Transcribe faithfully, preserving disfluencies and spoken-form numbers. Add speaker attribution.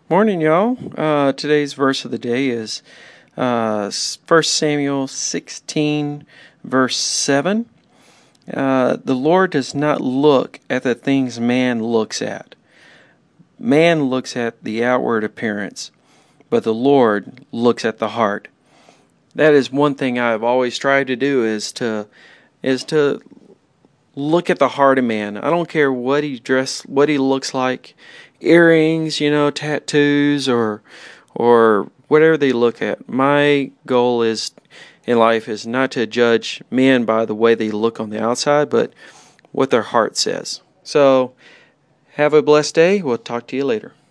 Speaker 1: Morning, y'all. Uh, today's verse of the day is uh, First Samuel sixteen, verse seven. Uh, the Lord does not look at the things man looks at. Man looks at the outward appearance, but the Lord looks at the heart. That is one thing I've always tried to do is to is to look at the heart of man. I don't care what he dress, what he looks like, earrings, you know, tattoos, or or whatever they look at. My goal is in life is not to judge men by the way they look on the outside, but what their heart says. So, have a blessed day. We'll talk to you later.